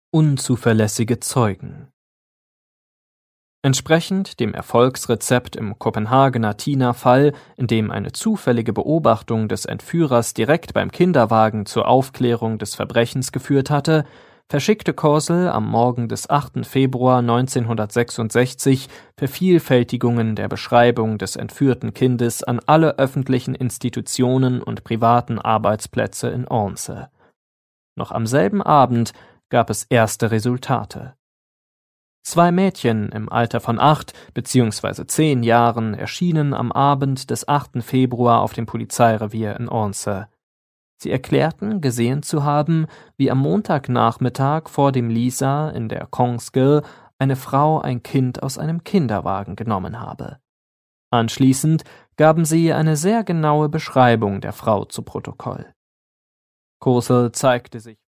Unzuverlässige Zeugen. Entsprechend dem Erfolgsrezept im Kopenhagener Tina-Fall, in dem eine zufällige Beobachtung des Entführers direkt beim Kinderwagen zur Aufklärung des Verbrechens geführt hatte, verschickte Korsel am Morgen des 8. Februar 1966 Vervielfältigungen der Beschreibung des entführten Kindes an alle öffentlichen Institutionen und privaten Arbeitsplätze in Ornse. Noch am selben Abend gab es erste Resultate. 2 Mädchen im Alter von 8 bzw. 10 Jahren erschienen am Abend des 8. Februar auf dem Polizeirevier in Ornse. Sie erklärten, gesehen zu haben, wie am Montagnachmittag vor dem Lisa in der Kongsgäll eine Frau ein Kind aus einem Kinderwagen genommen habe. Anschließend gaben sie eine sehr genaue Beschreibung der Frau zu Protokoll. Korsel zeigte sich